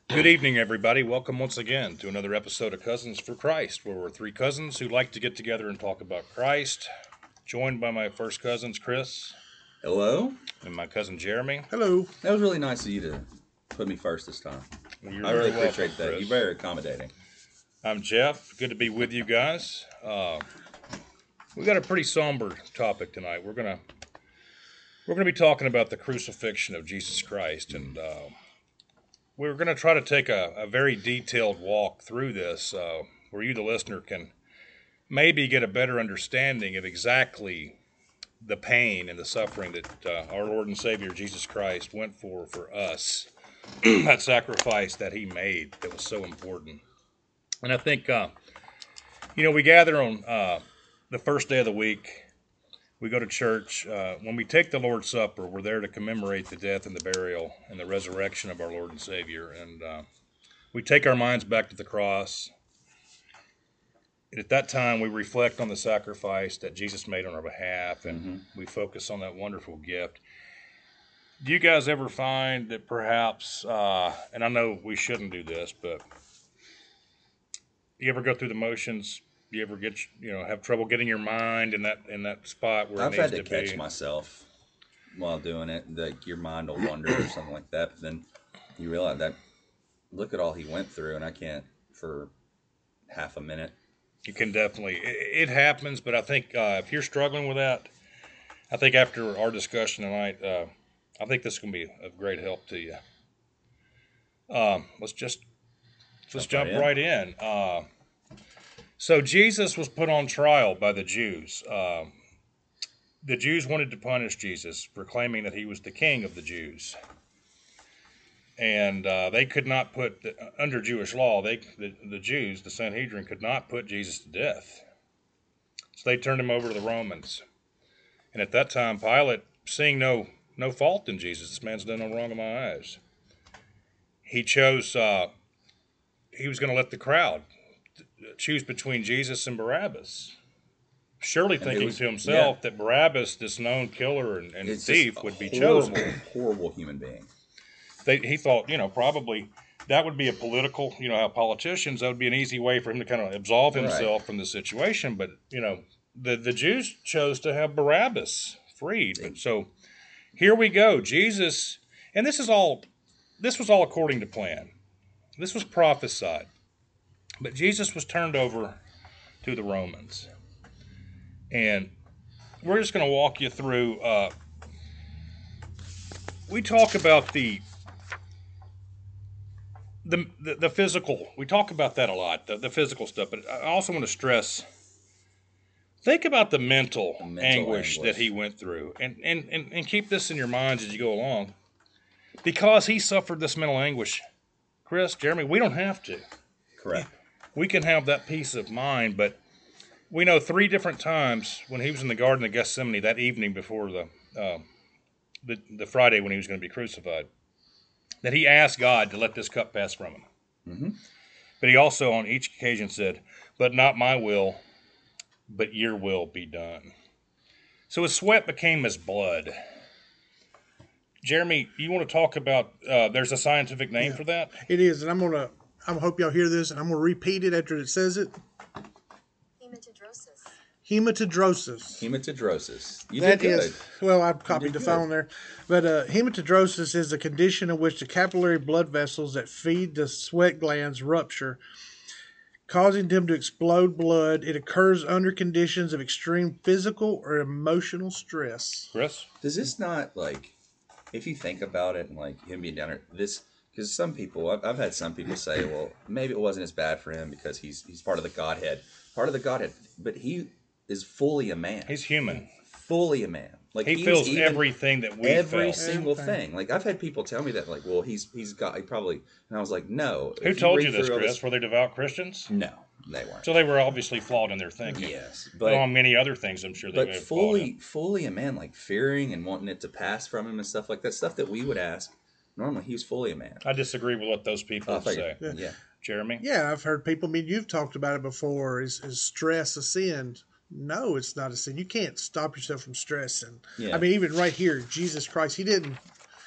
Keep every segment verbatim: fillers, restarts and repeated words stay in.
Good evening, everybody. Welcome once again to another episode of Cousins for Christ, where we're three cousins who like to get together and talk about Christ. Joined by my first cousins, Chris, Hello? and my cousin Jeremy. Hello. That was really nice of you to put me first this time. Well, you're I really very appreciate welcome, that. Chris. You're very accommodating. I'm Jeff. Good to be with you guys. Uh, we got a pretty somber topic tonight. We're gonna we're gonna be talking about the crucifixion of Jesus Christ, and uh, we're gonna try to take a, a very detailed walk through this, uh, where you, the listener, can maybe get a better understanding of exactly the pain and the suffering that uh, our Lord and Savior Jesus Christ went for for us. That sacrifice that He made that was so important. And I think, uh, you know, we gather on uh, the first day of the week. We go to church. Uh, when we take the Lord's Supper, we're there to commemorate the death and the burial and the resurrection of our Lord and Savior. And uh, we take our minds back to the cross. And at that time, we reflect on the sacrifice that Jesus made on our behalf, and mm-hmm. we focus on that wonderful gift. Do you guys ever find that perhaps, uh, and I know we shouldn't do this, but you ever go through the motions? You ever get, you know, have trouble getting your mind in that in that spot where I've it needs had to, to catch be? myself while doing it. Like your mind will wander or something like that. But then you realize that, look at all he went through, and I can't for half a minute. You can definitely, it, it happens, but I think uh, if you're struggling with that, I think after our discussion tonight, uh, I think this is going to be of great help to you. Um, let's just let's jump, jump right in. Right in. Uh, so Jesus was put on trial by the Jews. Uh, the Jews wanted to punish Jesus, proclaiming that he was the king of the Jews. And uh, they could not put, the, under Jewish law, they the, the Jews, the Sanhedrin, could not put Jesus to death. So they turned him over to the Romans. And at that time, Pilate, seeing no no fault in Jesus, this man's done no wrong in my eyes, he chose, uh, he was going to let the crowd choose between Jesus and Barabbas. Surely thinking was, to himself yeah. that Barabbas, this known killer and, and thief, would be horrible, chosen. Horrible human being. They, he thought, you know, probably that would be a political, you know, how politicians, that would be an easy way for him to kind of absolve himself right. from the situation. But, you know, the, the Jews chose to have Barabbas freed. But so here we go. Jesus, and this is all, this was all according to plan. This was prophesied. But Jesus was turned over to the Romans. And we're just going to walk you through, uh, we talk about the, The, the the physical, we talk about that a lot, the, the physical stuff, but I also want to stress, think about the mental, mental anguish, anguish that he went through, and, and, and, and keep this in your minds as you go along. Because he suffered this mental anguish, Chris, Jeremy, we don't have to. Correct. We can have that peace of mind, but we know three different times when he was in the Garden of Gethsemane that evening before the uh, the, the Friday when he was going to be crucified, that he asked God to let this cup pass from him. Mm-hmm. But he also on each occasion said, but not my will, but your will be done. So his sweat became his blood. Jeremy, you want to talk about, uh, there's a scientific name yeah, for that? It is, and I'm going to, I hope y'all hear this, and I'm going to repeat it after it says it. Hematidrosis. Hematidrosis. Hematidrosis. You that did good. Is, well, I copied the phone there. But uh, hematidrosis is a condition in which the capillary blood vessels that feed the sweat glands rupture, causing them to explode blood. It occurs under conditions of extreme physical or emotional stress. Chris? Does this not, like, if you think about it, and, like, him being down there, this, because some people, I've, I've had some people say, well, maybe it wasn't as bad for him because he's he's part of the Godhead. Part of the Godhead. But he is fully a man. He's human. Fully a man. Like he, he feels everything that we every felt. single thing. Like I've had people tell me that, like, well, he's he's got he probably, and I was like, no. Who told you this, Chris? This, were they devout Christians? No, they weren't. So they were obviously flawed in their thinking. Yes, but on many other things, I'm sure they. But fully, fully a man, like fearing and wanting it to pass from him and stuff like that. Stuff that we would ask. Normally, he was fully a man. I disagree with what those people oh, say. Yeah. yeah, Jeremy. Yeah, I've heard people. I mean, you've talked about it before. Is is stress a sin? No, it's not a sin. You can't stop yourself from stressing. Yeah. I mean, even right here, Jesus Christ, he didn't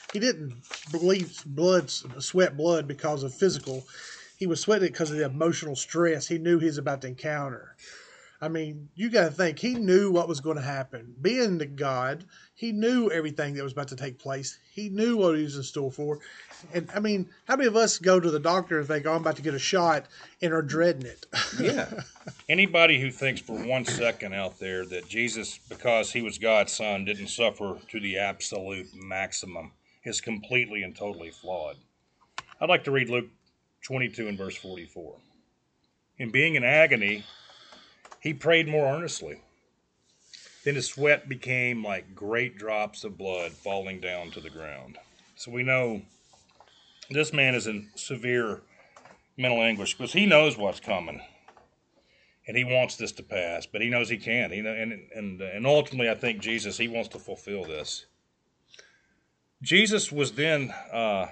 he didn't bleed blood, sweat blood because of physical. He was sweating it because of the emotional stress he knew he was about to encounter. I mean, you got to think, he knew what was going to happen. Being the God, he knew everything that was about to take place. He knew what he was in store for. And, I mean, how many of us go to the doctor and think, oh, I'm about to get a shot and are dreading it? Yeah. Anybody who thinks for one second out there that Jesus, because he was God's son, didn't suffer to the absolute maximum is completely and totally flawed. I'd like to read Luke twenty-two and verse forty-four. In being in agony, he prayed more earnestly. Then his sweat became like great drops of blood falling down to the ground. So we know this man is in severe mental anguish because he knows what's coming. And he wants this to pass, but he knows he can't. He know, and, and, and ultimately, I think Jesus, he wants to fulfill this. Jesus was then uh,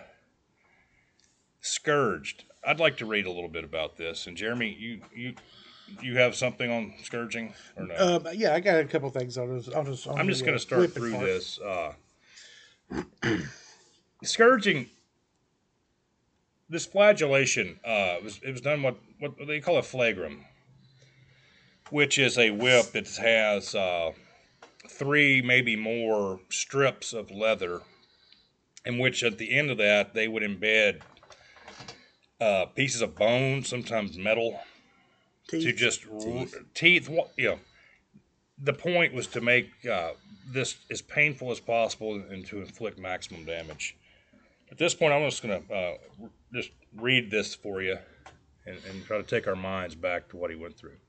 scourged. I'd like to read a little bit about this. And Jeremy, you you you have something on scourging or no? Um, yeah, I got a couple things on this. On this on I'm just the, going uh, to start whipping through part. this. Uh, scourging, this flagellation, uh, was it was done what what they call a flagrum, which is a whip that has uh, three, maybe more strips of leather, in which at the end of that they would embed uh, pieces of bone, sometimes metal, Teeth. to just teeth. R- teeth. You know, the point was to make uh, this as painful as possible and to inflict maximum damage. At this point, I'm just going to uh, just read this for you and, and try to take our minds back to what he went through.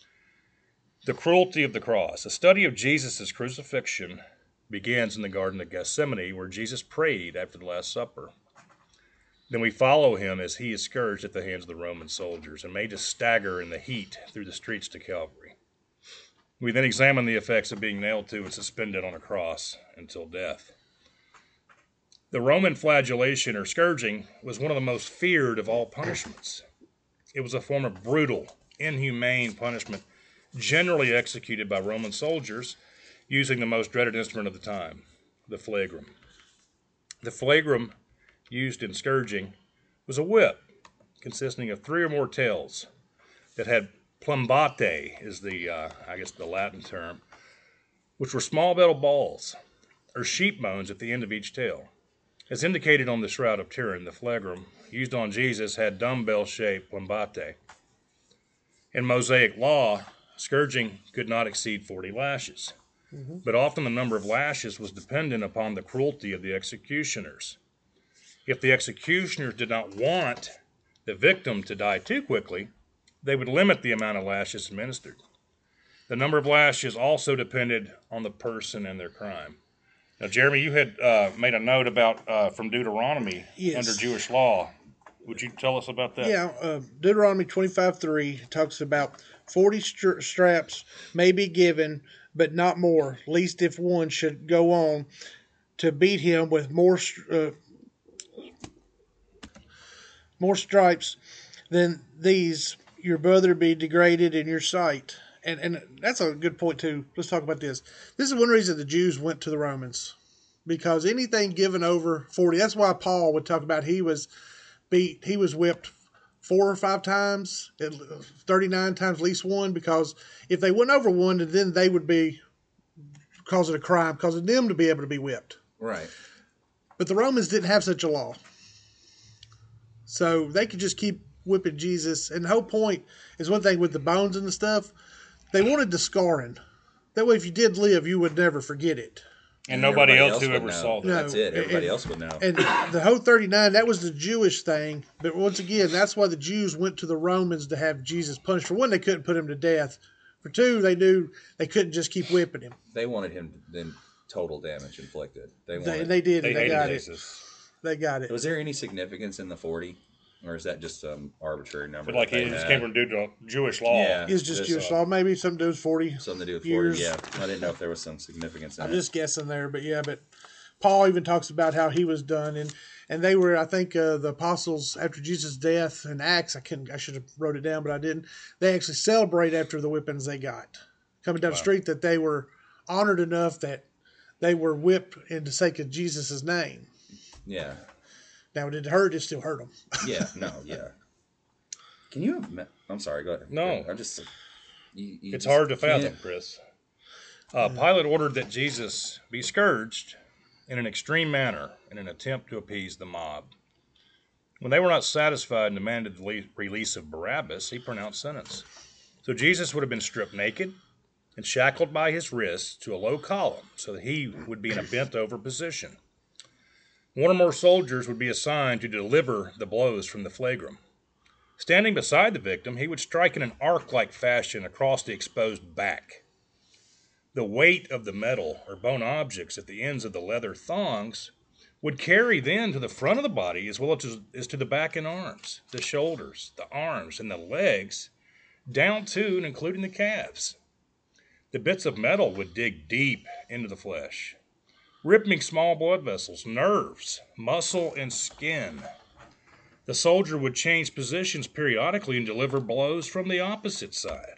The cruelty of the cross. A study of Jesus' crucifixion begins in the Garden of Gethsemane, where Jesus prayed after the Last Supper. Then we follow him as he is scourged at the hands of the Roman soldiers and made to stagger in the heat through the streets to Calvary. We then examine the effects of being nailed to and suspended on a cross until death. The Roman flagellation or scourging was one of the most feared of all punishments. It was a form of brutal, inhumane punishment generally executed by Roman soldiers using the most dreaded instrument of the time, the flagrum. The flagrum used in scourging was a whip consisting of three or more tails that had plumbate, is the, uh, I guess the Latin term, which were small metal balls or sheep bones at the end of each tail. As indicated on the Shroud of Turin, the flagrum used on Jesus had dumbbell-shaped plumbate. In Mosaic law, scourging could not exceed forty lashes, mm-hmm. but often the number of lashes was dependent upon the cruelty of the executioners. If the executioners did not want the victim to die too quickly, they would limit the amount of lashes administered. The number of lashes also depended on the person and their crime. Now, Jeremy, you had uh, made a note about uh, from Deuteronomy Yes. under Jewish law. Would you tell us about that? Yeah, uh, Deuteronomy twenty-five three talks about forty str- straps may be given, but not more, lest if one should go on to beat him with more uh, more stripes than these, your brother be degraded in your sight. And and that's a good point too. Let's talk about this. This is one reason the Jews went to the Romans, because anything given over forty. That's why Paul would talk about he was beat, he was whipped four or five times, thirty-nine times at least one. Because if they went over one, then they would be causing a crime, causing them to be able to be whipped. Right. But the Romans didn't have such a law, so they could just keep whipping Jesus. And the whole point is one thing with the bones and the stuff. They wanted the scarring. That way, if you did live, you would never forget it. And nobody else who would ever know. saw that. No. That's it. Everybody and- else would know. And the whole thirty-nine, that was the Jewish thing. But once again, that's why the Jews went to the Romans to have Jesus punished. For one, they couldn't put him to death. For two, they knew they couldn't just keep whipping him. They wanted him then total damage inflicted. They They, wanted. they did, They and they hated got it. Jesus. They got it. Was there any significance in the forty, or is that just some arbitrary number? But like that he they just had? came from Deut- Jewish law. Yeah. It's just Just, Jewish uh, law. Maybe something to do with forty. Something to do with years. forty. Yeah, I didn't know if there was some significance in I'm it. just guessing there, but yeah, but Paul even talks about how he was done, and and they were, I think, uh, the apostles after Jesus' death in Acts. I couldn't, I should have wrote it down, but I didn't. They actually celebrate after the whippings they got coming down Wow. the street, that they were honored enough that they were whipped in the sake of Jesus' name. Yeah. Now, did it hurt? It still hurt him. Yeah. No. Yeah. Can you? ima- I'm sorry. Go ahead. No. I'm just. You, you It's just hard to fathom, can't- Chris. Uh, Pilate ordered that Jesus be scourged in an extreme manner in an attempt to appease the mob. When they were not satisfied and demanded the le- release of Barabbas, he pronounced sentence. So Jesus would have been stripped naked and shackled by his wrists to a low column so that he would be in a bent-over position. One or more soldiers would be assigned to deliver the blows from the flagrum. Standing beside the victim, he would strike in an arc-like fashion across the exposed back. The weight of the metal or bone objects at the ends of the leather thongs would carry then to the front of the body as well as, as to the back and arms, the shoulders, the arms, and the legs, down to and including the calves. The bits of metal would dig deep into the flesh, ripping small blood vessels, nerves, muscle, and skin. The soldier would change positions periodically and deliver blows from the opposite side.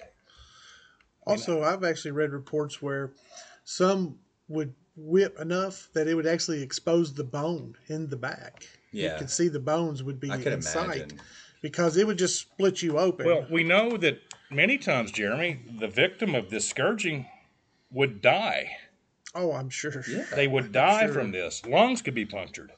Also, I've actually read reports where some would whip enough that it would actually expose the bone in the back. You Yeah. could see the bones would be I could in sight imagine. because it would just split you open. Well, we know that many times, Jeremy, the victim of this scourging would die. oh, I'm sure. Yeah. They would die Sure. from this. Lungs could be punctured.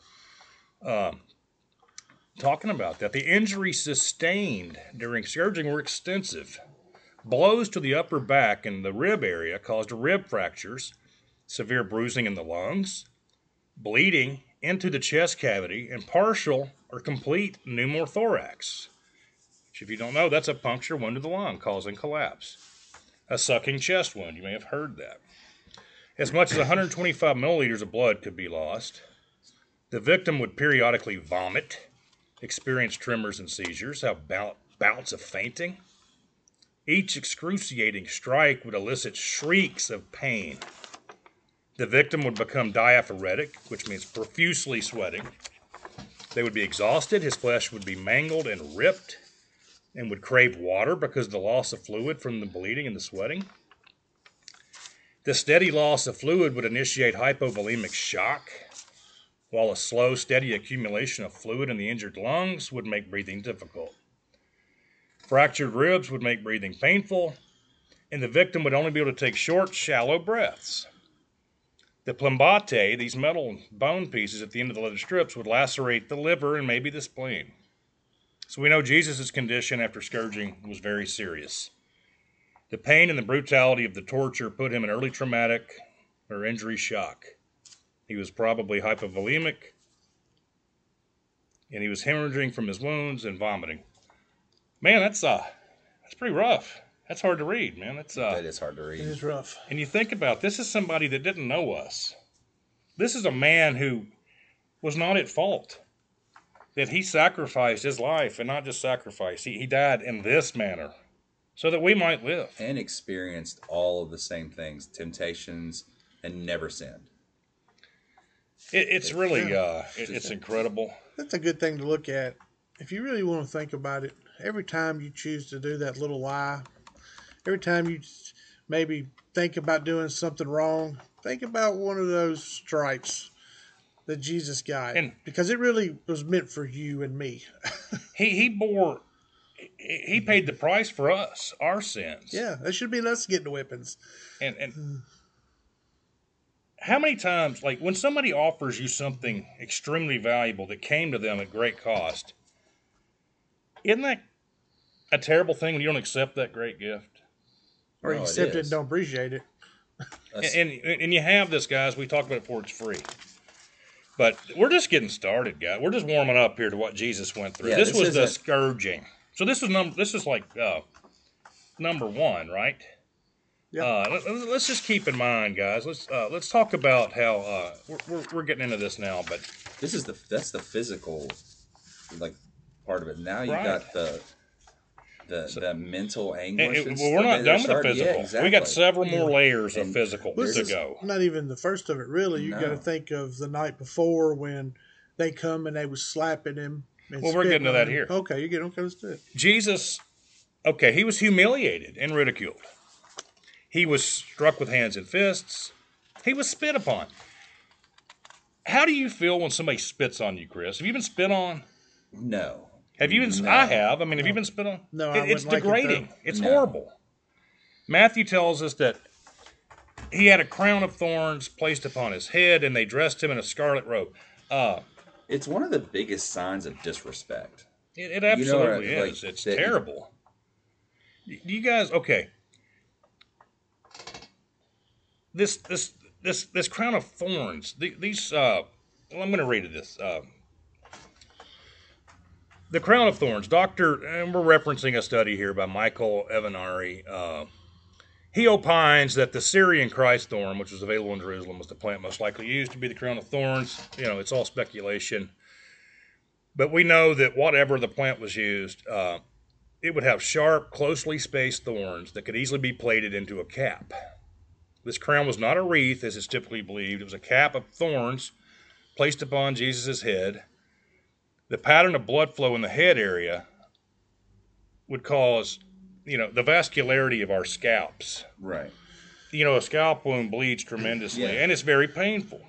Um, talking about that, the injuries sustained during scourging were extensive. Blows to the upper back and the rib area caused rib fractures, severe bruising in the lungs, bleeding into the chest cavity, and partial or complete pneumothorax. Which, if you don't know, that's a puncture wound to the lung causing collapse. A sucking chest wound, you may have heard that. As much as one hundred twenty-five milliliters of blood could be lost. The victim would periodically vomit, experience tremors and seizures, have bout, bouts of fainting. Each excruciating strike would elicit shrieks of pain. The victim would become diaphoretic, which means profusely sweating. They would be exhausted, his flesh would be mangled and ripped, and would crave water because of the loss of fluid from the bleeding and the sweating. The steady loss of fluid would initiate hypovolemic shock, while a slow, steady accumulation of fluid in the injured lungs would make breathing difficult. Fractured ribs would make breathing painful, and the victim would only be able to take short, shallow breaths. The plembate, these metal bone pieces at the end of the leather strips, would lacerate the liver and maybe the spleen. So we know Jesus' condition after scourging was very serious. The pain and the brutality of the torture put him in early traumatic or injury shock. He was probably hypovolemic, and he was hemorrhaging from his wounds and vomiting. Man, that's uh, that's pretty rough. That's hard to read, man. That's uh, That is hard to It read. is rough. and you think about this is somebody that didn't know us. This is a man who was not at fault. That he sacrificed his life, and not just sacrificed, he, he died in this manner so that we might live. And experienced all of the same things, temptations, and never sinned. It, it's really, Yeah. uh, it, it's incredible. That's a good thing to look at. If you really want to think about it, every time you choose to do that little lie, every time you maybe think about doing something wrong, think about one of those stripes that Jesus got. And- because it really was meant for you and me. He he bore, he he paid the price for us, our sins. Yeah, that should be us getting the whippings. And and how many times, like when somebody offers you something extremely valuable that came to them at great cost, isn't that a terrible thing when you don't accept that great gift? Or No, you it accept it and is. don't appreciate it. That's- And, and and you have this, guys. We talked about it before. It's free, but we're just getting started, guys. We're just warming up here to what Jesus went through. Yeah, this, this was the isn't- scourging. So this is number. This is like uh, number one, right? Yeah. Uh, let, us let's just keep in mind, guys. Let's uh, let's talk about how uh, we're, we're we're getting into this now, but This is the that's the physical, like, part of it. Now you Right. got the the the mental and- anguish. and- and well, we're stuff. not They're done with the starting- physical. Yeah, exactly. We got several more layers of And physical This to is go. not even the first of it, really. You got to No. think of the night before when they come and they was slapping him. and Well, we're getting spitting to on that him. here. Okay, you're getting okay. Let's do it. Jesus, okay, he was humiliated and ridiculed. He was struck with hands and fists. He was spit upon. how do you feel when somebody spits on you, Chris? Have you been spit on? No. Have you been? No. I have. I mean, have you been spit on? No, It- I it's wouldn't like it, degrading. though. It's No. horrible. Matthew tells us that he had a crown of thorns placed upon his head, and they dressed him in a scarlet robe. Uh, It's one of the biggest signs of disrespect. it, it absolutely You know, like, is. It's that- terrible. Do you guys okay? This this this this crown of thorns. the- These. Uh, well, I'm going to read this. Uh, the crown of thorns, Doctor, and we're referencing a study here by Michael Evanari. Uh, he opines that the Syrian Christ thorn, which was available in Jerusalem, was the plant most likely used to be the crown of thorns. You know, it's all speculation. But we know that whatever the plant was used, uh, it would have sharp, closely spaced thorns that could easily be plaited into a cap. This crown was not a wreath, as is typically believed. It was a cap of thorns placed upon Jesus' head. The pattern of blood flow in the head area would cause, you know, the vascularity of our scalps. Right. You know, a scalp wound bleeds tremendously, Yeah. and it's very painful.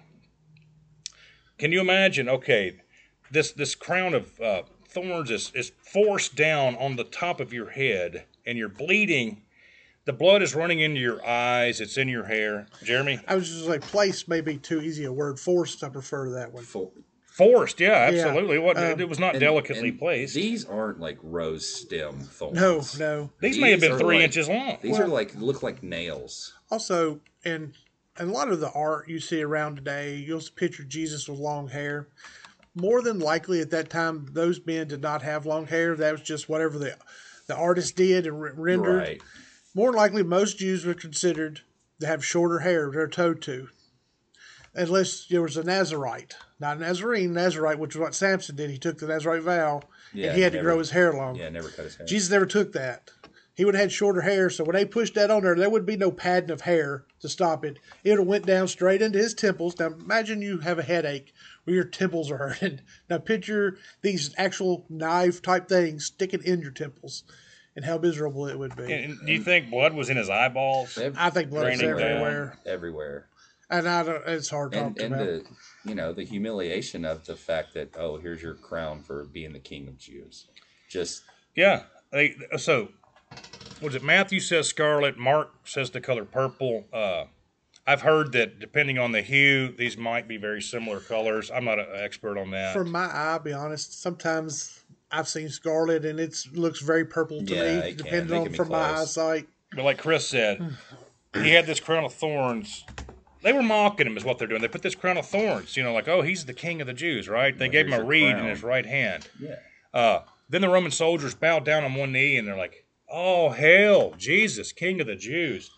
Can you imagine? Okay, this this crown of uh, thorns is is forced down on the top of your head, and you're bleeding. The blood is running into your eyes. It's in your hair. Jeremy, I was just like, place may be too easy a word. Forced, I prefer that one. Full, forced. Yeah, Yeah. absolutely. What Um, it was not and- delicately and placed. These, These aren't like rose stem thorns. No, no. may have been are three like- inches long. These Well- are like look like nails. Also, and and a lot of the art you see around today, you'll picture Jesus with long hair. More than likely, at that time, those men did not have long hair. That was just whatever the the artist did and re- rendered. Right. More than likely, most Jews were considered to have shorter hair. They're told to, unless there was a Nazarite, not a Nazarene, Nazarite, which is what Samson did. He took the Nazarite vow, Yeah, and he had to never- grow his hair long. Yeah, never cut his hair. Jesus never took that. He would have had shorter hair, so when they pushed that on there, there would be no padding of hair to stop it. It would have went down straight into his temples. Now imagine you have a headache where your temples are hurting. Now picture these actual knife type things sticking in your temples, and how miserable it would be. And do you think blood was in his eyeballs? Ev- I think blood is Raining down. everywhere, everywhere. and I don't, it's hard to And talk and about. the you know the humiliation of the fact that oh here's your crown for being the king of Jews. Just Yeah. They, so, was it Matthew says scarlet, Mark says the color purple. Uh, I've heard that depending on the hue, these might be very similar colors. I'm not an expert on that. For my eye, I'll be honest, sometimes I've seen scarlet and it looks very purple to Yeah, me, it can. depending They on can be from my close. eyesight. But like Chris said, he had this crown of thorns. They were mocking him, is what they're doing. They put this crown of thorns, you know, like, oh, he's the king of the Jews, right? They Well, gave him a here's your reed in crown. his right hand. yeah. Uh, then the Roman soldiers bowed down on one knee and they're like, oh, hail, Jesus, king of the Jews.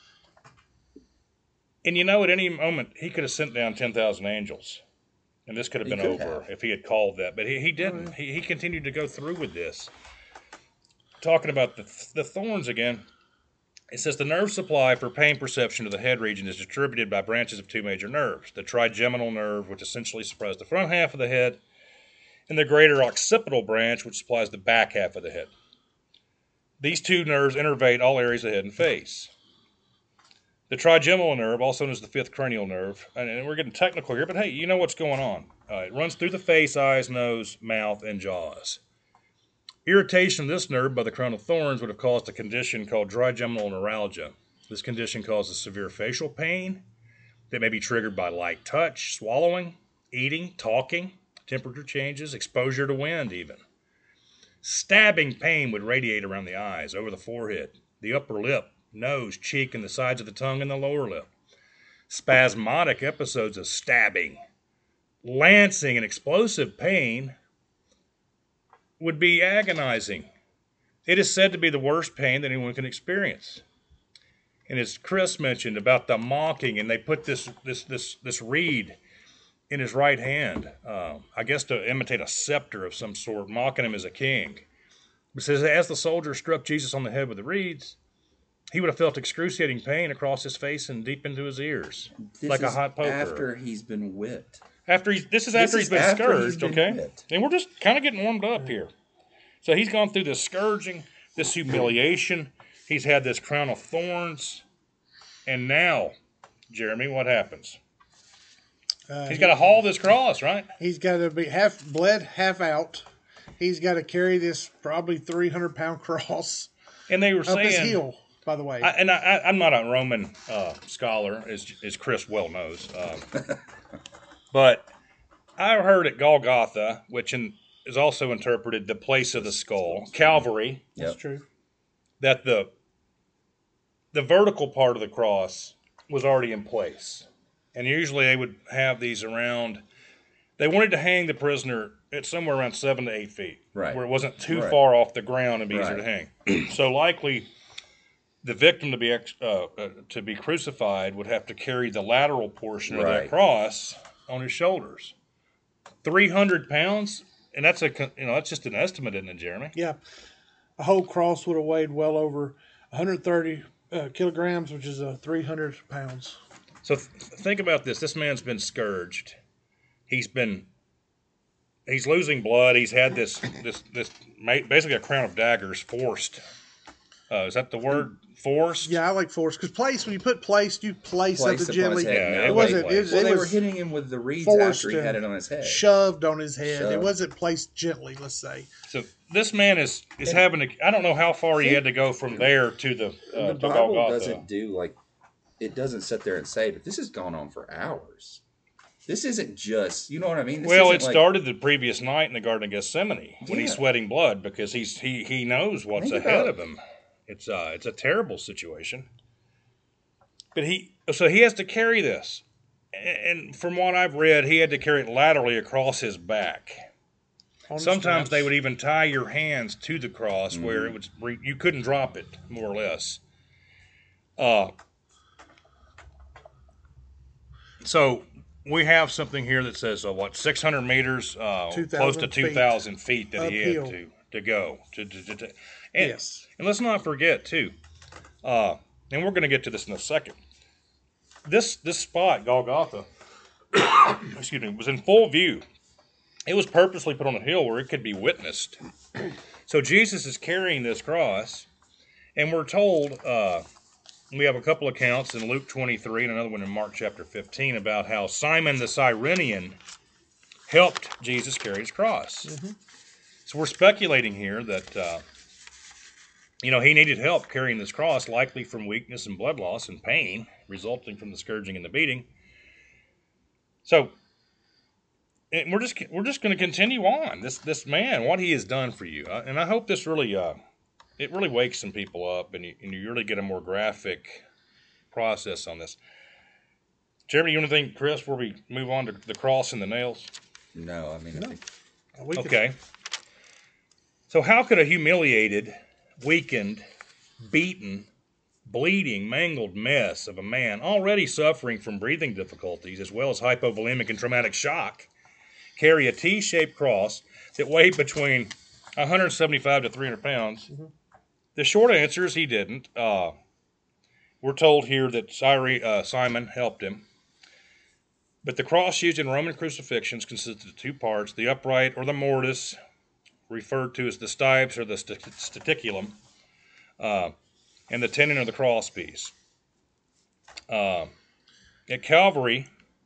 And you know, at any moment, he could have sent down ten thousand angels. And this could have He been could over have. if he had called that. But he, he didn't. He, he continued to go through with this. Talking about the, the thorns again, it says the nerve supply for pain perception of the head region is distributed by branches of two major nerves. The trigeminal nerve, which essentially supplies the front half of the head, and the greater occipital branch, which supplies the back half of the head. These two nerves innervate all areas of the head and face. The trigeminal nerve, also known as the fifth cranial nerve, and we're getting technical here, but hey, you know what's going on. Uh, it runs through the face, eyes, nose, mouth, and jaws. Irritation of this nerve by the crown of thorns would have caused a condition called trigeminal neuralgia. This condition causes severe facial pain that may be triggered by light touch, swallowing, eating, talking, temperature changes, exposure to wind even. Stabbing pain would radiate around the eyes, over the forehead, the upper lip, nose, cheek, and the sides of the tongue and the lower lip. Spasmodic episodes of stabbing, lancing, and explosive pain would be agonizing. It is said to be the worst pain that anyone can experience. And as Chris mentioned about the mocking, and they put this this this this reed in his right hand, uh, I guess to imitate a scepter of some sort, mocking him as a king. It says, as the soldier struck Jesus on the head with the reeds, he would have felt excruciating pain across his face and deep into his ears, This like a is hot poker. after he's been whipped. After he's this is after This he's is been after he's scourged, been okay? whipped. And we're just kind of getting warmed up here. So he's gone through this scourging, this humiliation. He's had this crown of thorns, and now, Jeremy, what happens? Uh, He's got to haul this cross, right? He's got to be half bled, half out. He's got to carry this probably three hundred pound cross And they were up saying, his heel, by the way. I, and I, I, I'm not a Roman uh, scholar, as, as Chris well knows, um, but I heard at Golgotha, which in, is also interpreted the place of the skull, Calvary, That's Yep. true. that the the vertical part of the cross was already in place. And usually they would have these around. They wanted to hang the prisoner at somewhere around seven to eight feet, Right. where it wasn't too Right. far off the ground and be easier Right. to hang. So likely, the victim to be ex, uh, uh, to be crucified would have to carry the lateral portion of that Right. cross on his shoulders. Three hundred pounds, and that's a con- you know that's just an estimate, isn't it, Jeremy? Yeah. A whole cross would have weighed well over one hundred thirty uh, kilograms, which is uh, three hundred pounds. So th- think about this. This man's been scourged. He's been he's losing blood. He's had this this this ma- basically a crown of daggers forced. Uh, is that the word? Forced? Yeah, I like force because place. When you put place, you place, Place something upon his gently. head. Yeah, No, it it wait, wasn't. wait. It, Well, it they was were hitting him with the reeds forced after he had and it on his head. shoved on his head. Shoved. It wasn't placed gently. Let's say. So this man is is having to. I don't know how far he had to go from there to the uh, the to Bible Golgotha. doesn't do like it doesn't sit there and say, but this has gone on for hours. This isn't just, you know what I mean? This Well, isn't it like- started the previous night in the Garden of Gethsemane when he's Yeah. sweating blood because he's he he knows what's Think ahead about- of him. It's uh it's a terrible situation. But he so he has to carry this, and from what I've read, he had to carry it laterally across his back. on the Sometimes they straps. would even tie your hands to the cross where it Mm-hmm. would you couldn't drop it, more or less. Uh, so we have something here that says uh, what six hundred meters, uh, close to two thousand two thousand feet that he had uphill. to to go to, to, to, to- and, Yes. and let's not forget too, uh, and we're going to get to this in a second. This this spot Golgotha, excuse me, was in full view. It was purposely put on a hill where it could be witnessed. So Jesus is carrying this cross, and we're told uh, we have a couple accounts in Luke twenty-three and another one in Mark chapter fifteen about how Simon the Cyrenian helped Jesus carry his cross. So we're speculating here that uh, you know he needed help carrying this cross, likely from weakness and blood loss and pain resulting from the scourging and the beating. So. And we're just we're just going to continue on. This this man, what he has done for you, uh, and I hope this really uh, it really wakes some people up, and you, and you really get a more graphic process on this. Jeremy, you want to think, Chris, before we move on to the cross and the nails? No, I mean, I think, We could- Okay. So how could a humiliated, weakened, beaten, bleeding, mangled mess of a man already suffering from breathing difficulties as well as hypovolemic and traumatic shock carry a T-shaped cross that weighed between one hundred seventy-five to three hundred pounds? The short answer is he didn't. Uh, we're told here that Cyri, uh, Simon helped him. But the cross used in Roman crucifixions consisted of two parts: the upright or the mortise, referred to as the stipes or the st- staticulum, uh, and the tenon or the crosspiece. Uh, at Calvary,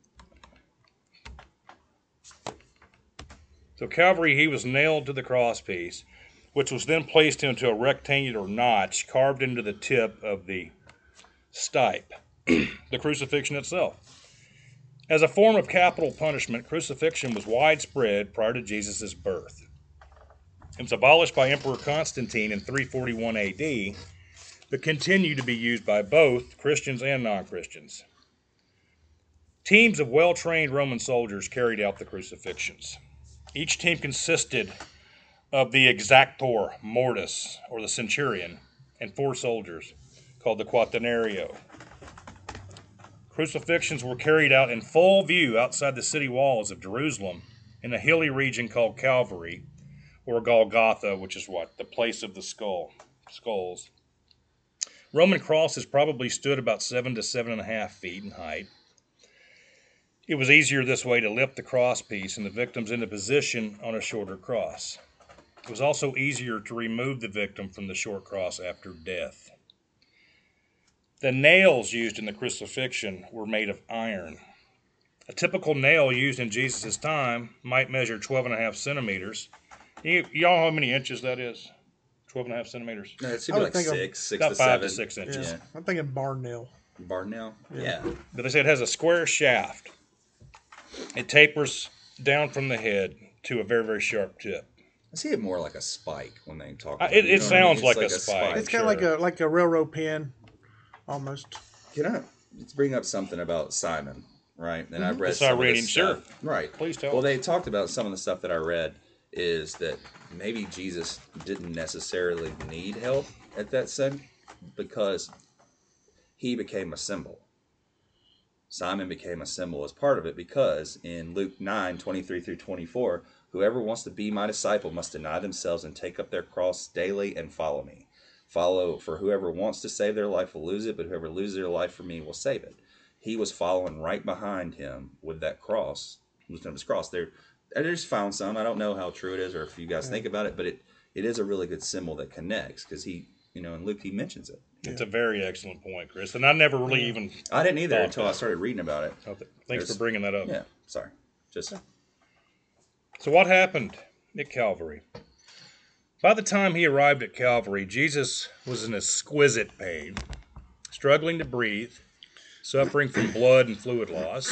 so Calvary, he was nailed to the crosspiece, which was then placed into a rectangular notch carved into the tip of the stipe, the crucifixion itself. As a form of capital punishment, crucifixion was widespread prior to Jesus' birth. It was abolished by Emperor Constantine in three forty-one A D, but continued to be used by both Christians and non-Christians. Teams of well-trained Roman soldiers carried out the crucifixions. Each team consisted of the exactor mortis, or the centurion, and four soldiers, called the quaternario. Crucifixions were carried out in full view outside the city walls of Jerusalem in a hilly region called Calvary, or Golgotha, which is what? The place of the skull, skulls. Roman crosses probably stood about seven to seven and a half feet in height. It was easier this way to lift the crosspiece and the victims into position on a shorter cross. It was also easier to remove the victim from the short cross after death. The nails used in the crucifixion were made of iron. A typical nail used in Jesus' time might measure twelve and a half centimeters. You, y'all know how many inches that is? twelve and a half centimeters? No, it should I be would like think of six, six About to five seven. to six inches. Yeah. I'm thinking barn nail. Barn nail? Yeah. But they say it has a square shaft. It tapers down from the head to a very, very sharp tip. I see it more like a spike when they talk. Uh, about it- You it know what I mean? sounds It's like a spike. It's kind of sure. like a like a railroad pin, almost. Can I let's bring up something about Simon, right? And I've read The some of Cyrenian, this sure. stuff. Right. Please tell Well, us. they talked about some of the stuff that I read is that maybe Jesus didn't necessarily need help at that second because he became a symbol. Simon became a symbol as part of it because in Luke nine, twenty-three through twenty-four, whoever wants to be my disciple must deny themselves and take up their cross daily and follow me. Follow, for whoever wants to save their life will lose it, but whoever loses their life for me will save it. He was following right behind him with that cross, with his cross. There, I just found some. I don't know how true it is or if you guys think about it, but it, it is a really good symbol that connects because he, you know, in Luke he mentions it. It's a very excellent point, Chris. And I never really even. I didn't either Thought until I that. started reading about it. Thanks There's- for bringing that up. Yeah, sorry. Just So, what happened at Calvary? By the time he arrived at Calvary, Jesus was in exquisite pain, struggling to breathe, suffering from blood and fluid loss.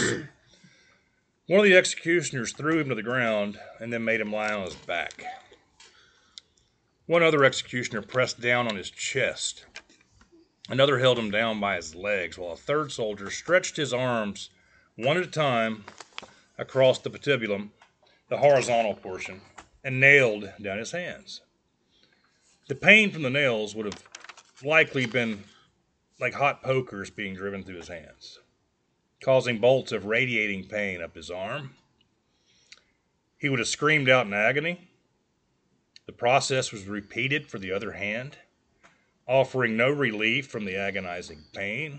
One of the executioners threw him to the ground and then made him lie on his back. One other executioner pressed down on his chest. Another held him down by his legs, while a third soldier stretched his arms one at a time across the patibulum, the horizontal portion, and nailed down his hands. The pain from the nails would have likely been like hot pokers being driven through his hands, causing bolts of radiating pain up his arm. He would have screamed out in agony. The process was repeated for the other hand, offering no relief from the agonizing pain.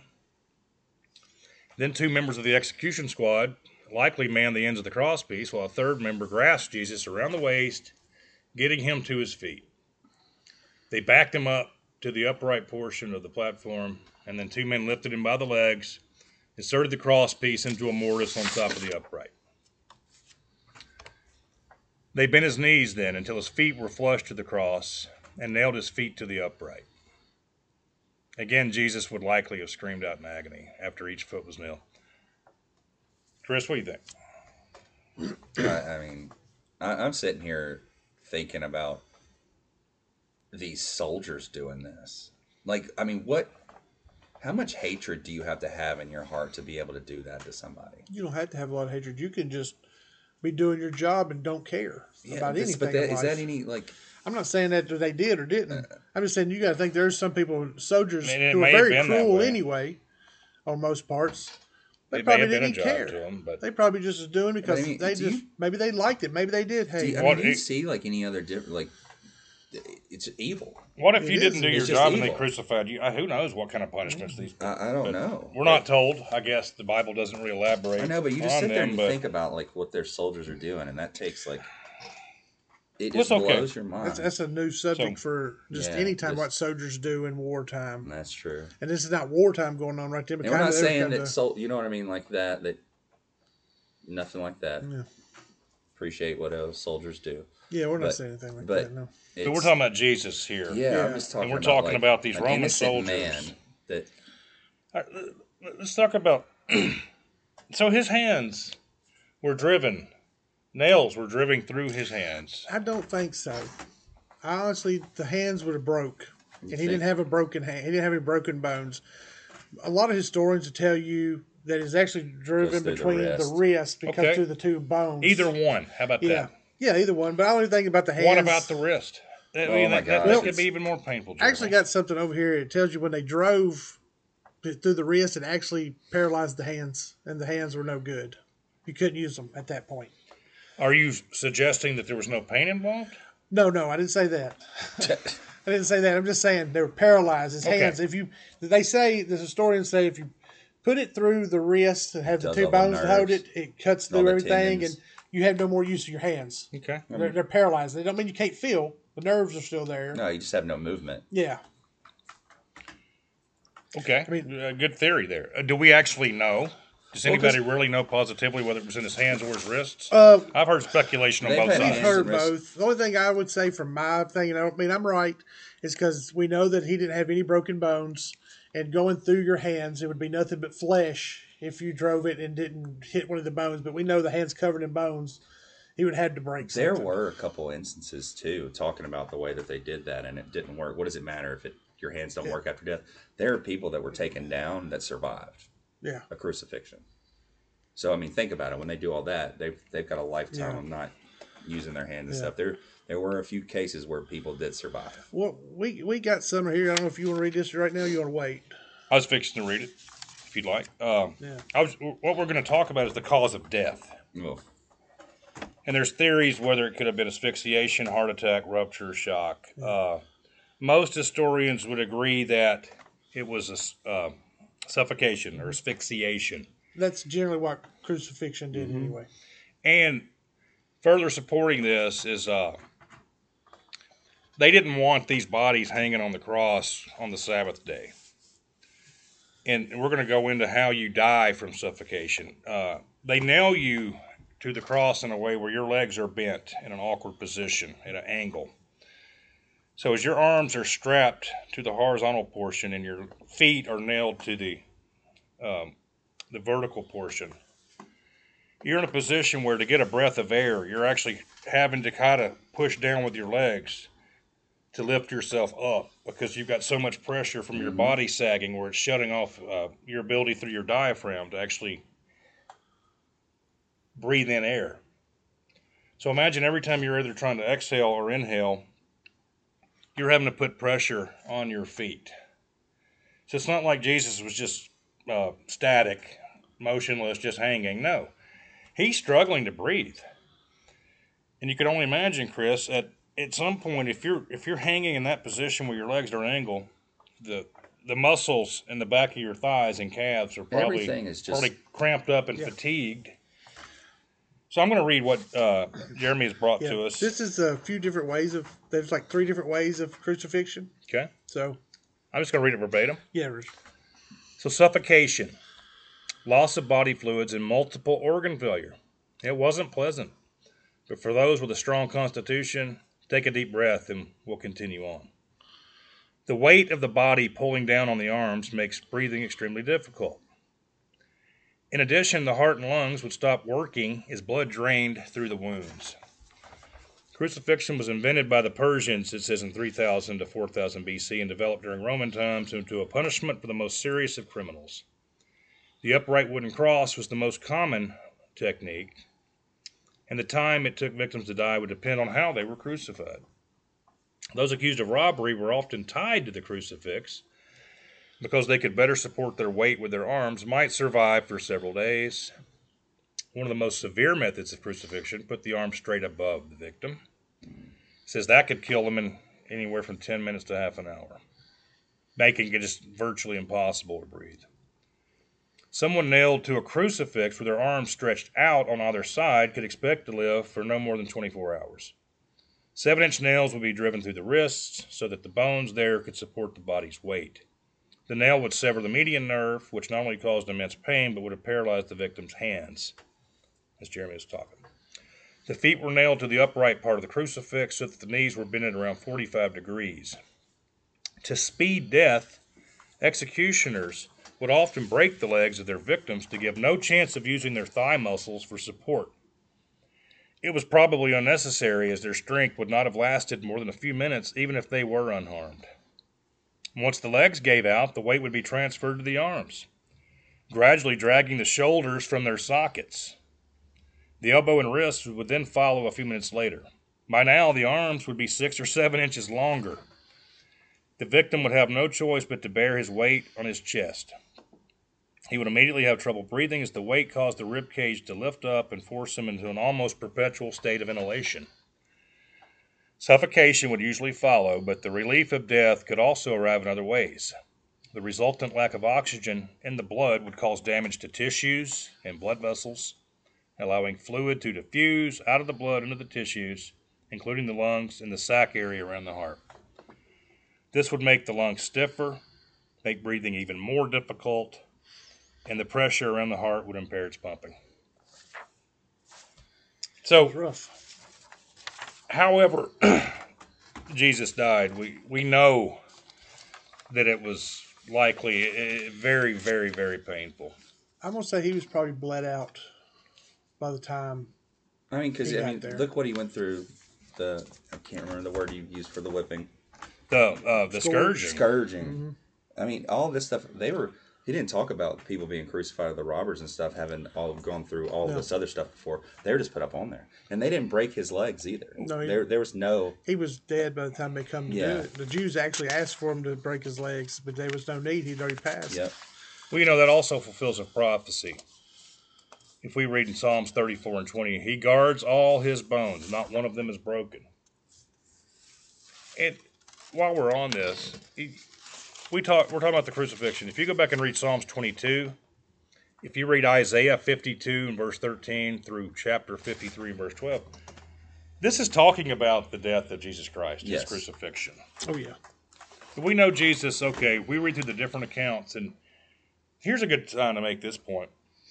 Then two members of the execution squad likely manned the ends of the crosspiece, while a third member grasped Jesus around the waist, getting him to his feet. They backed him up to the upright portion of the platform, and then two men lifted him by the legs, inserted the crosspiece into a mortise on top of the upright. They bent his knees then until his feet were flush to the cross, and nailed his feet to the upright. Again, Jesus would likely have screamed out in agony after each foot was nailed. Chris, what do you think? I, I mean, I, I'm sitting here thinking about these soldiers doing this. Like, I mean, what? How much hatred do you have to have in your heart to be able to do that to somebody? You don't have to have a lot of hatred. You can just be doing your job and don't care about this- anything. but that, in is that life. any like? I'm not saying that they did or didn't. I'm just saying you got to think there's some people, soldiers, I mean, it who are may have very been that cruel way. anyway, on most parts. They, It may probably have been a didn't job care. to them, but They probably just was doing it because I mean, they do just you- maybe they liked it. Maybe they did Do hate you, I it. mean, What do you it- see like any other different like? It's evil. what if It you is. didn't do your It's just job and they evil. crucified you? Uh, Who knows what kind of punishments these people. I, I don't But know. We're not told. I guess the Bible doesn't really elaborate. I know, but you just on sit there them, and but think about like what their soldiers are doing, and that takes like it Well, just it's okay. blows your mind. That's, that's a new subject So- for just Yeah, any time just- what soldiers do in wartime. That's true. And this is not wartime going on right there. But And we're kind not of there saying kind that of- sol- you know what I mean, like that. That nothing like that. Yeah. Appreciate what those soldiers do. Yeah, we're not but- saying anything like but- that. No. but we're It's- talking about Jesus here. Yeah, Yeah. I'm just talking. And we're about, talking like, about these an Roman innocent soldiers. man that All right, let's talk about. So his hands were driven, nails were driven through his hands. I don't think so. I honestly, the hands would have broke, and he think? didn't have a broken hand. He didn't have any broken bones. A lot of historians will tell you that it's actually driven Goes through the between the wrist. wrist because Okay. through the two bones. Either one. How about yeah, that? yeah, either one. But I only think about the hands. What about the wrist? I Oh mean, my that, that, gosh, that could it's- be even more painful. I actually Jeremy. got something over here. It tells you when they drove through the wrist, it actually paralyzed the hands, and the hands were no good. You couldn't use them at that point. Are you suggesting that there was no pain involved? No, no, I didn't say that. I didn't say that. I'm just saying they were paralyzed. His Okay. hands. If you, they say the historians say if you put it through the wrist and have the Does two all the bones to hold nerves, it, it cuts all through the everything, tendons. and you have no more use of your hands. Okay. They're, they're paralyzed. They don't mean you can't feel. The nerves are still there. no, you just have no movement. Yeah. Okay. I mean- uh, good theory there. Uh, do we actually know Does Well, 'cause- anybody really know positively whether it was in his hands or his wrists? Uh, I've heard speculation on They've both had We've sides. hands heard and wrists. both. The only thing I would say from my thing, and I don't mean I'm right, is because we know that he didn't have any broken bones, and going through your hands, it would be nothing but flesh if you drove it and didn't hit one of the bones. But we know the hand's covered in bones. He would have to break something. There were a couple instances too talking about the way that they did that and it didn't work. What does it matter if it your hands don't Yeah. work after death? There are people that were taken down that survived Yeah. a crucifixion. So I mean, think about it. When they do all that, they've they've got a lifetime Yeah. of not using their hands and Yeah. stuff. There there were a few cases where people did survive. Well, we we got some here. I don't know if you want to read this right now. Or you want to wait? I was fixing to read it, if you'd like. Um, Yeah. I was, what we're going to talk about is the cause of death. Well, And there's theories whether it could have been asphyxiation, heart attack, rupture, shock. Uh, most historians would agree that it was a s- uh, suffocation or asphyxiation. That's generally what crucifixion did Mm-hmm. anyway. And further supporting this is uh, they didn't want these bodies hanging on the cross on the Sabbath day. And we're going to go into how you die from suffocation. Uh, they nail you to the cross in a way where your legs are bent in an awkward position at an angle. So as your arms are strapped to the horizontal portion and your feet are nailed to the um, the vertical portion, you're in a position where to get a breath of air, you're actually having to kind of push down with your legs to lift yourself up because you've got so much pressure from your body sagging where it's shutting off uh, your ability through your diaphragm to actually breathe in air. So imagine every time you're either trying to exhale or inhale, you're having to put pressure on your feet. So it's not like Jesus was just uh, static, motionless, just hanging. No, he's struggling to breathe. And you can only imagine, Chris, at at some point, if you're if you're hanging in that position where your legs are at an angle, the the muscles in the back of your thighs and calves are probably Everything is just- probably cramped up and Yeah. fatigued. So I'm going to read what uh, Jeremy has brought Yeah. to us. This is a few different ways of. There's like three different ways of crucifixion. Okay, So I'm just going to read it verbatim. yeah, Rich. So suffocation, loss of body fluids, and multiple organ failure. It wasn't pleasant, but for those with a strong constitution, take a deep breath and we'll continue on. The weight of the body pulling down on the arms makes breathing extremely difficult. In addition, the heart and lungs would stop working as blood drained through the wounds. Crucifixion was invented by the Persians, it says in three thousand to four thousand B C, and developed during Roman times into a punishment for the most serious of criminals. The upright wooden cross was the most common technique, and the time it took victims to die would depend on how they were crucified. Those accused of robbery were often tied to the crucifix because they could better support their weight with their arms, might survive for several days. One of the most severe methods of crucifixion put the arm straight above the victim. It says that could kill them in anywhere from ten minutes to half an hour, making it just virtually impossible to breathe. Someone nailed to a crucifix with their arms stretched out on either side could expect to live for no more than twenty-four hours. Seven-inch nails would be driven through the wrists so that the bones there could support the body's weight. The nail would sever the median nerve, which not only caused immense pain, but would have paralyzed the victim's hands, as Jeremy was talking. The feet were nailed to the upright part of the crucifix so that the knees were bent at around forty-five degrees. To speed death, executioners would often break the legs of their victims to give no chance of using their thigh muscles for support. It was probably unnecessary, as their strength would not have lasted more than a few minutes, even if they were unharmed. Once the legs gave out, the weight would be transferred to the arms, gradually dragging the shoulders from their sockets. The elbow and wrist would then follow a few minutes later. By now, the arms would be six or seven inches longer. The victim would have no choice but to bear his weight on his chest. He would immediately have trouble breathing as the weight caused the rib cage to lift up and force him into an almost perpetual state of inhalation. Suffocation would usually follow, but the relief of death could also arrive in other ways. The resultant lack of oxygen in the blood would cause damage to tissues and blood vessels, allowing fluid to diffuse out of the blood into the tissues, including the lungs and the sac area around the heart. This would make the lungs stiffer, make breathing even more difficult, and the pressure around the heart would impair its pumping. So, It's rough. however Jesus died, we, we know that it was likely eh, very, very, very painful. I'm gonna say he was probably bled out by the time. I mean, because He I got mean, there. look what he went through. The I can't remember the word you used for the whipping. The uh, the Scourge. scourging. Scourging. Mm-hmm. I mean, all this stuff. They were. He didn't talk about people being crucified or the robbers and stuff having all gone through all No. this other stuff before. They were just put up on there, and they didn't break his legs either. No, he- there there was no. He was dead by the time they come to Yeah. do it. The Jews actually asked for him to break his legs, but there was no need. He'd already passed. Yep. Well, you know, that also fulfills a prophecy. If we read in Psalms thirty-four and twenty, he guards all his bones, not one of them is broken. And while we're on this, he, we talk, we're talking about the crucifixion. If you go back and read Psalms twenty-two, if you read Isaiah fifty-two and verse thirteen through chapter fifty-three and verse twelve, this is talking about the death of Jesus Christ, his Yes. crucifixion. Oh yeah. We know Jesus, okay, we read through the different accounts, and here's a good time to make this point.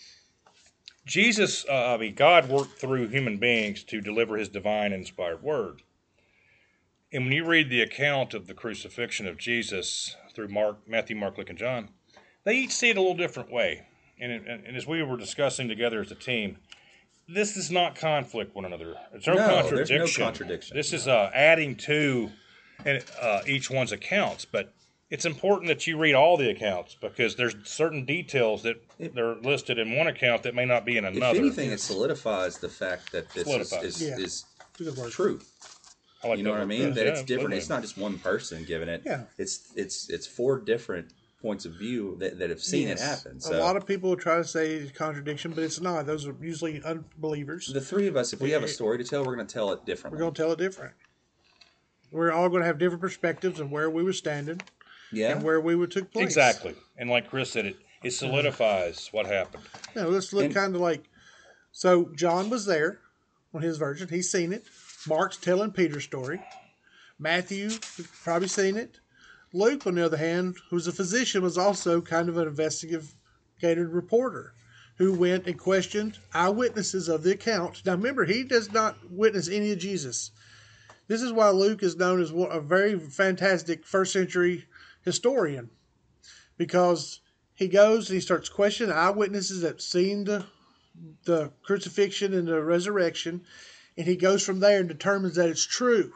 Jesus, uh, I mean, God worked through human beings to deliver his divine inspired word. And when you read the account of the crucifixion of Jesus through Mark, Matthew, Mark, Luke, and John, they each see it a little different way. And, it, and as we were discussing together as a team, this does not conflict one another. It's no, No, there's no contradiction. contradiction. This is uh, adding to and uh, each one's accounts, but it's important that you read all the accounts because there's certain details that they're listed in one account that may not be in another. If anything, it solidifies the fact that this is, Solidifies. is, Yeah. is It's a good word. truth. I like You know that what I word, mean? Chris. That Yeah, it's different. absolutely. It's not just one person giving it. Yeah. It's it's it's four different points of view that, that have seen Yes. it happen. A So lot of people try to say it's a contradiction, but it's not. Those are usually unbelievers. the three of us, if we have a story to tell, we're going to tell it differently. We're going to tell it different. We're all going to have different perspectives of where we were standing yeah. and where we were took place. Exactly. And like Chris said, it, it solidifies what happened. Yeah, let's look And- kind of like. So John was there on his version. He's seen it. Mark's telling Peter's story. Matthew probably seen it. Luke, on the other hand, who's a physician, was also kind of an investigative reporter who went and questioned eyewitnesses of the account. Now remember, he does not witness any of Jesus. This is why Luke is known as one- a very fantastic first century historian, because he goes and he starts questioning eyewitnesses that seen the the crucifixion and the resurrection, and he goes from there and determines that it's true.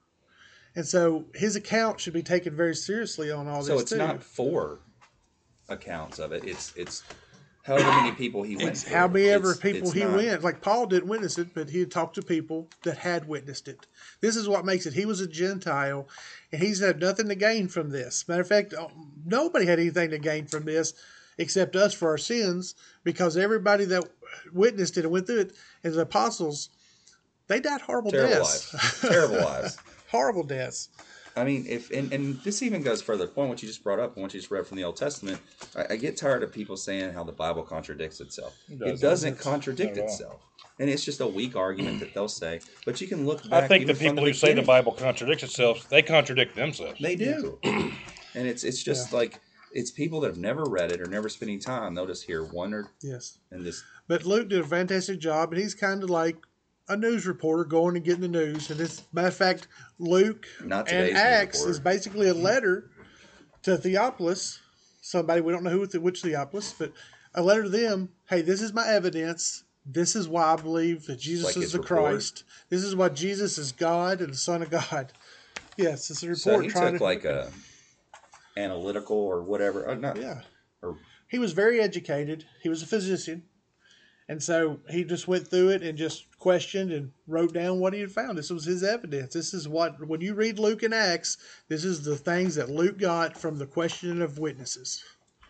And so his account should be taken very seriously on all So this it's too. not four accounts of it. It's it's however many people he went. It's through. how many ever It's- people it's he not- went. Like Paul didn't witness it, but he had talked to people that had witnessed it. This is what makes it. He was a Gentile, and he's had nothing to gain from this. Matter of fact, oh, nobody had anything to gain from this except us for our sins, because everybody that witnessed it and went through it, as apostles, they died horrible Terrible deaths. lives. Terrible lives. Horrible deaths. I mean, if and, and this even goes further. The point what you just brought up, and what you just read from the Old Testament, I, I get tired of people saying how the Bible contradicts itself. It doesn't. doesn't, contradict Not at all. itself, and it's just a weak argument that they'll say. But you can look back. I think the even from people who say the beginning. Bible contradicts itself, they contradict themselves. They do, and it's it's just like it's people that have never read it or never spent any time. They'll just hear one or Yes. and this. But Luke did a fantastic job, and he's kind of like a news reporter going and getting the news. And as a matter of fact, Luke Not and today's news Acts reporter. is basically a letter to Theophilus, somebody, we don't know who which Theophilus, but a letter to them. Hey, this is my evidence. This is why I believe that Jesus Like is his the report? Christ. This is why Jesus is God and the Son of God. Yes, it's a report So he trying took to like a analytical or whatever. Uh, not, yeah. or He was very educated. He was a physician. And so he just went through it and just questioned and wrote down what he had found. This was his evidence. This is what, when you read Luke and Acts, this is the things that Luke got from the questioning of witnesses.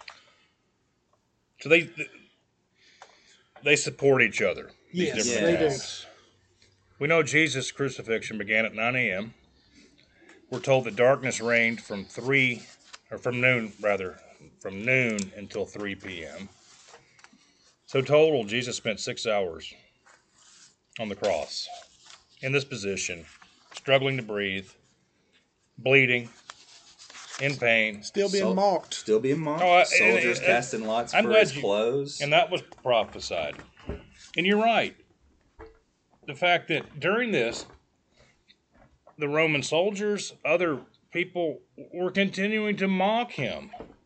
So they they support each other. These Yes, different they do. accounts. We know Jesus' crucifixion began at nine a.m. We're told that darkness reigned from three, or from noon rather, from noon until three p.m. So total, Jesus spent six hours on the cross, in this position, struggling to breathe, bleeding, in pain. Still being Sol- mocked. Still being mocked. Oh, I- Soldiers and- and- casting lots I'm for glad his you- clothes. And that was prophesied. And you're right. The fact that during this, the Roman soldiers, other people were continuing to mock him.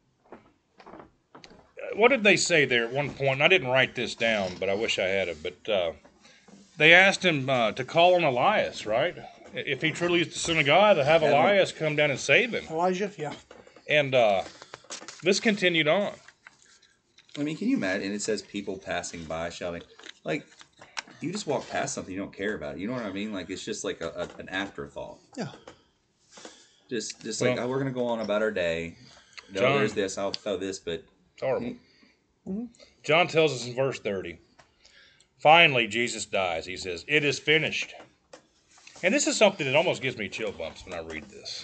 What did they say there at one point? And I didn't write this down, but I wish I had it. But uh, they asked him uh, to call on Elias, right? If he truly is the Son of God, to have Yeah. Elias come down and save him. Elijah, yeah. And uh, this continued on. I mean, can you imagine? And it says people passing by shouting. Like, you just walk past something, you don't care about it. You know what I mean? Like, it's just like a, a, an afterthought. Yeah. Just just like, Well- oh, we're going to go on about our day. No, John- there's this, I'll throw this, but It's horrible. John tells us in verse thirty, finally Jesus dies. He says, it is finished. And this is something that almost gives me chill bumps when I read this.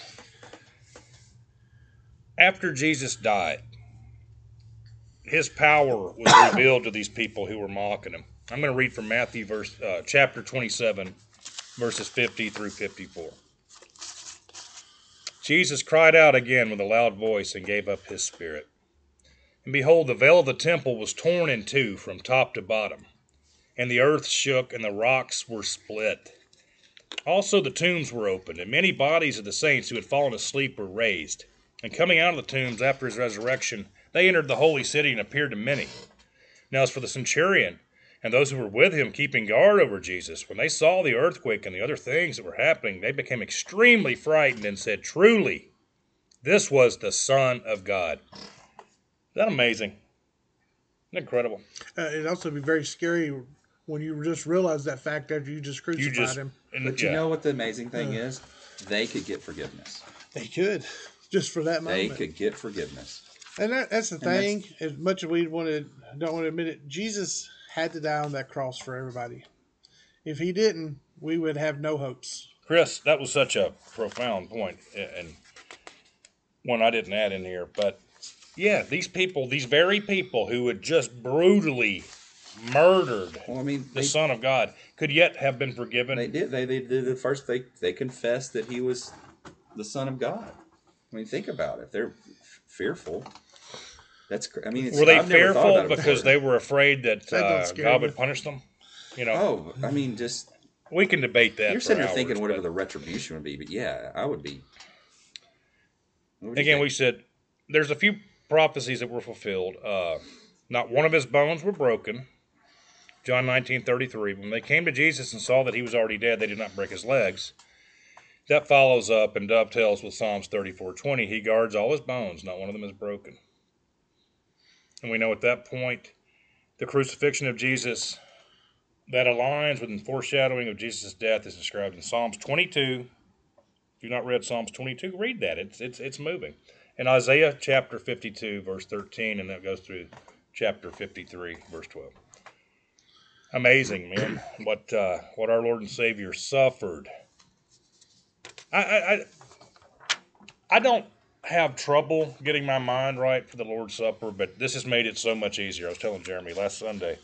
After Jesus died, his power was revealed to these people who were mocking him. I'm going to read from Matthew verse uh, chapter twenty-seven, verses fifty through fifty-four. Jesus cried out again with a loud voice and gave up his spirit. And behold, the veil of the temple was torn in two from top to bottom, and the earth shook, and the rocks were split. Also the tombs were opened, and many bodies of the saints who had fallen asleep were raised. And coming out of the tombs after his resurrection, they entered the holy city and appeared to many. Now as for the centurion, and those who were with him keeping guard over Jesus, when they saw the earthquake and the other things that were happening, they became extremely frightened and said, truly, this was the Son of God. Is that amazing? Isn't that incredible? Uh, it'd also be very scary when you just realize that fact after you just crucified You just, him. and, but yeah. you know what the amazing thing is? They could get forgiveness. They could, just for that They moment. could get forgiveness. And that, that's the that's- thing. As much as we want to, don't want to admit it, Jesus had to die on that cross for everybody. If he didn't, we would have no hopes. Chris, that was such a profound point, and one I didn't add in here. But yeah, these people, these very people who had just brutally murdered Well, I mean, the they, Son of God, could yet have been forgiven. they did. They, they did the first. They they confessed that he was the Son of God. I mean, think about it. They're f- fearful. That's. cr- I mean, it's, Were they I've never thought fearful about it because before. they were afraid that That don't uh, scare God me. would punish them? You know, Oh, I mean, just we can debate that. you're for sitting there hours, thinking whatever but the retribution would be, but yeah, I would be. What would you again, we think? said there's a few prophecies that were fulfilled. Uh, not one of his bones were broken. John nineteen thirty-three. When they came to Jesus and saw that he was already dead, they did not break his legs. That follows up and dovetails with Psalms thirty-four twenty. He guards all his bones, not one of them is broken. And we know at that point, the crucifixion of Jesus that aligns with the foreshadowing of Jesus' death is described in Psalms twenty-two. If you've not read Psalms twenty-two, read that. It's it's it's moving. And Isaiah chapter fifty-two, verse thirteen, and that goes through chapter fifty-three, verse twelve. Amazing, man, what uh, what our Lord and Savior suffered. I, I I I don't have trouble getting my mind right for the Lord's Supper, but this has made it so much easier. I was telling Jeremy last Sunday.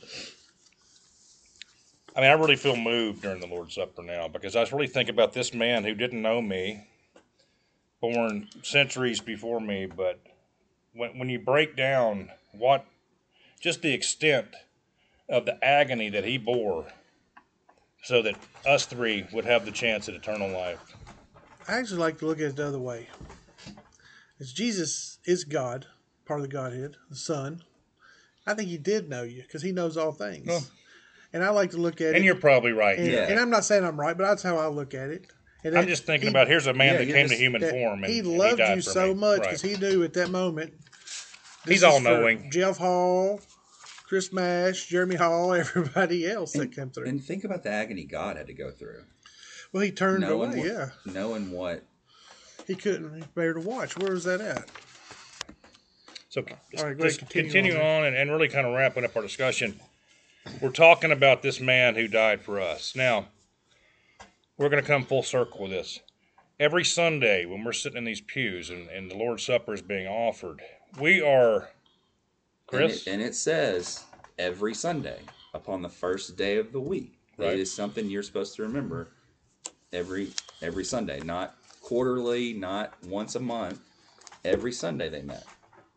I mean, I really feel moved during the Lord's Supper now because I really think about this man who didn't know me, born centuries before me, but when when you break down what just the extent of the agony that he bore so that us three would have the chance at eternal life. I actually like to look at it the other way. As Jesus is God, part of the Godhead, the Son, I think he did know you because he knows all things. Well, and I like to look at And it. you're probably right. and, Yeah. and I'm not saying I'm right, but that's how I look at it. And I'm that just thinking he- about here's a man Yeah, that you're came to just- human that form and he and loved died you for so me. much Right. because he knew at that moment. this He's is for all-knowing. Jeff Hall, Chris Mash, Jeremy Hall, everybody else that And, came through. and think about the agony God had to go through. well, he turned Knowing away. what, Yeah, knowing what. he couldn't bear to watch. Where was that at? So All right, go ahead, just continue continue on on, and, and really kind of wrapping up our discussion. We're talking about this man who died for us. Now, we're going to come full circle with this. Every Sunday when we're sitting in these pews and, and the Lord's Supper is being offered, we are, And Chris? it, and it says every Sunday upon the first day of the week. Right. It is something you're supposed to remember every every Sunday, not quarterly, not once a month. every Sunday they met.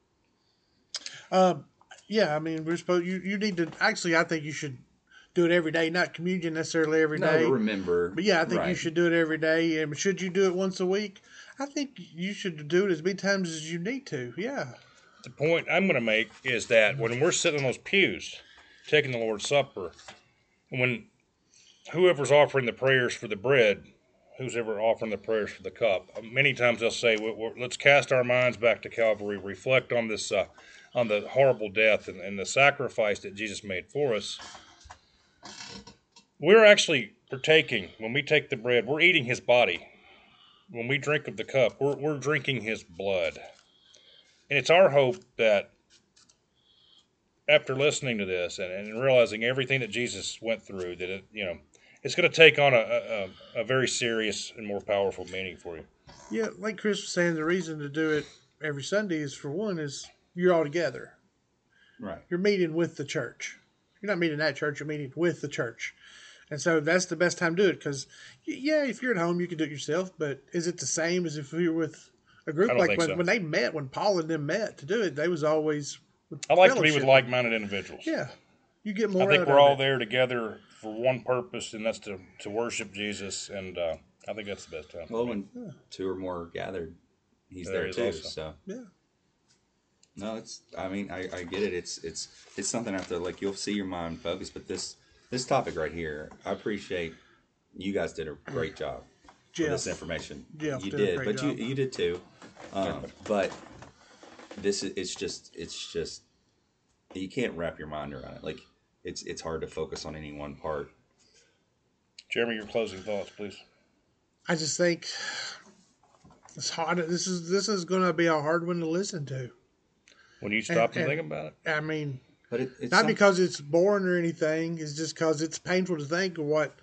Um, yeah, I mean, we're supposed you you need to actually. I think you should do it every day, not communion necessarily every No, day. but remember. But yeah, I think you right. should do it every day. And should you do it once a week? I think you should do it as many times as you need to. Yeah. The point I'm going to make is that when we're sitting in those pews, taking the Lord's Supper, and when whoever's offering the prayers for the bread, who's ever offering the prayers for the cup, many times they'll say, well, well, let's cast our minds back to Calvary, reflect on this, uh, on the horrible death and, and the sacrifice that Jesus made for us. We're actually partaking, when we take the bread, we're eating his body. When we drink of the cup, we're, we're drinking his blood. And it's our hope that after listening to this and, and realizing everything that Jesus went through, that it, you know, it's going to take on a, a, a very serious and more powerful meaning for you. Yeah, like Chris was saying, the reason to do it every Sunday is, for one, is you're all together. Right. You're meeting with the church. You're not meeting at church, you're meeting with the church. And so that's the best time to do it because, yeah, if you're at home, you can do it yourself, but is it the same as if you were with a group? I don't Like think when, so. when they met, when Paul and them met to do it, they was always with I like to be with fellowship. like-minded individuals. Yeah, you get more I think out we're of all it. there together for one purpose, and that's to, to worship Jesus, and uh, I think that's the best time. Well, when two or more are gathered, he's There there, he is too. also. So Yeah. no, it's. I mean, I, I get it. It's it's it's something out there. Like you'll see your mind focus, but this this topic right here, I appreciate. You guys did a great job Jeff. with this information. Jeff you did a did, great but job. you you did too. Um, but this is it's just it's just you can't wrap your mind around it. Like it's it's hard to focus on any one part. Jeremy, your closing thoughts, please. I just think it's hard. This is this is going to be a hard one to listen to. When you stop and, and- think about it, I mean, But it, it's not some- because it's boring or anything. It's just because it's painful to think of what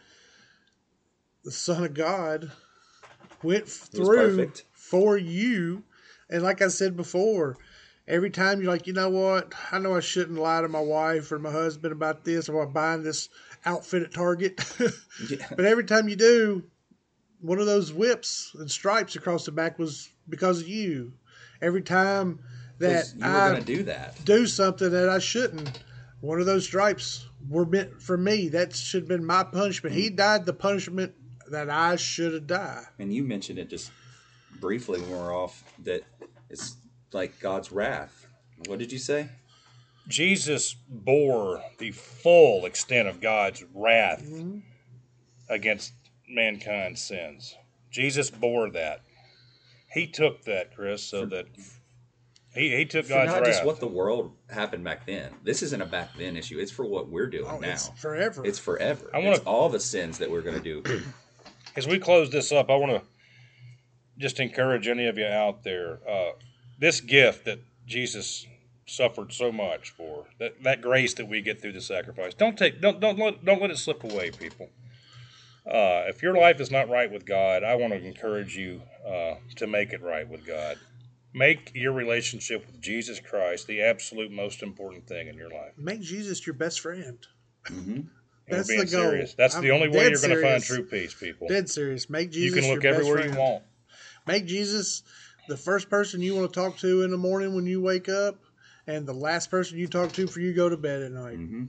the Son of God went through perfect. for you. And like I said before, every time you're like, you know what? I know I shouldn't lie to my wife or my husband about this or about buying this outfit at Target. Yeah. But every time you do, one of those whips and stripes across the back was because of you. Every time that 'Cause you were I going to do that. do something that I shouldn't, one of those stripes were meant for me. That should have been my punishment. He died the punishment that I should have died. And you mentioned it just briefly when we were off that it's like God's wrath. What did you say? Jesus bore the full extent of God's wrath against mankind's sins. Jesus bore that. He took that, Chris, so that he, he took For God's not wrath. just what the world happened back then. This isn't a back then issue. It's for what we're doing Oh, now. it's forever. It's forever. I wanna- It's all the sins that we're going to do. As we close this up, I want to just encourage any of you out there. Uh, this gift that Jesus suffered so much for, that, that grace that we get through the sacrifice, don't take, don't don't let don't let it slip away, people. Uh, if your life is not right with God, I want to encourage you uh, to make it right with God. Make your relationship with Jesus Christ the absolute most important thing in your life. Make Jesus your best friend. And That's we're being the goal. serious. That's I'm the only way dead you're going to find serious. true peace, people. Dead serious. Make You Jesus can look your everywhere best you friend. want. Make Jesus the first person you want to talk to in the morning when you wake up, and the last person you talk to before you go to bed at night. Mm-hmm.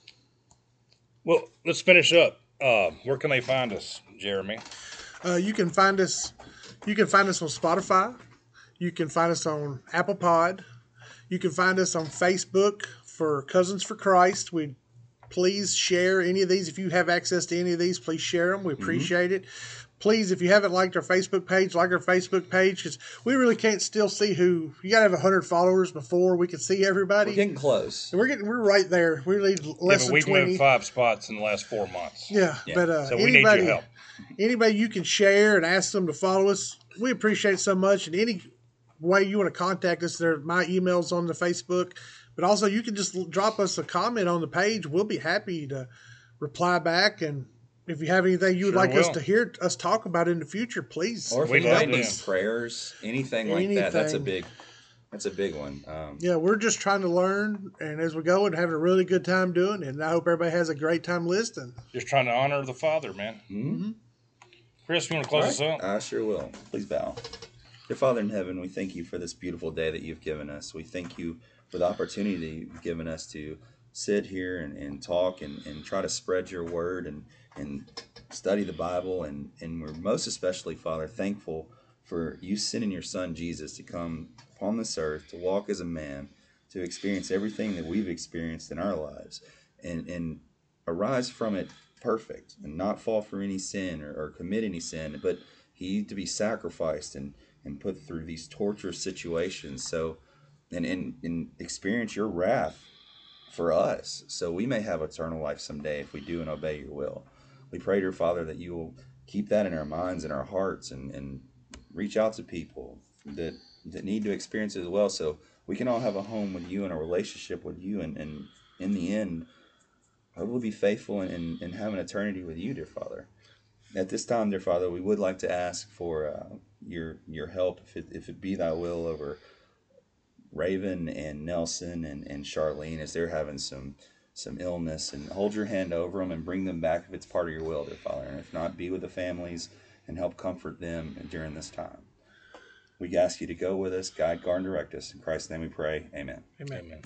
Well, let's finish up. Uh, where can they find us, Jeremy? Uh, you can find us. You can find us on Spotify. You can find us on Apple Pod. You can find us on Facebook for Cousins for Christ. We please share any of these. If you have access to any of these, please share them. We appreciate it. Please, if you haven't liked our Facebook page, like our Facebook page, because we really can't still see who. You got to have one hundred followers before we can see everybody. We're getting close. we're getting we're right there. We need Yeah, less but than we've twenty. moved five spots in the last four months. Yeah, Yeah. but uh, So we need anybody, your help. anybody you can share and ask them to follow us, we appreciate it so much. And any way you want to contact us, there my email's on the Facebook, but also you can just l- drop us a comment on the page. We'll be happy to reply back. And if you have anything you would Sure like us will. to hear us talk about in the future, please. Or if We'd we love help to. us, prayers, anything like that. That's a Anything. big. That's a big one. Um, Yeah, we're just trying to learn, and as we go, and having a really good time doing it. And I hope everybody has a great time listening. Just trying to honor the Father, man. mhm. Chris, you want to close All us right. out? I sure will. Please bow. Dear Father in heaven, we thank you for this beautiful day that you've given us. We thank you for the opportunity you've given us to sit here and, and talk and, and try to spread your word and, and study the Bible. And, and we're most especially, Father, thankful for you sending your son Jesus to come upon this earth, to walk as a man, to experience everything that we've experienced in our lives, and, and arise from it perfect and not fall for any sin or, or commit any sin, but he to be sacrificed and, and put through these torturous situations so and, and, and experience your wrath for us so we may have eternal life someday if we do and obey your will. We pray, dear Father, that you will keep that in our minds and our hearts and, and reach out to people that that need to experience it as well so we can all have a home with you and a relationship with you and, and in the end hopefully be faithful and, and, and have an eternity with you, dear Father. At this time, dear Father, we would like to ask for uh, your your help, if it, if it be thy will, over Raven and Nelson and, and Charlene as they're having some some illness, and hold your hand over them and bring them back if it's part of your will, dear Father. And if not, be with the families and help comfort them during this time. We ask you to go with us, guide, guard, and direct us. In Christ's name we pray. Amen. Amen. Amen.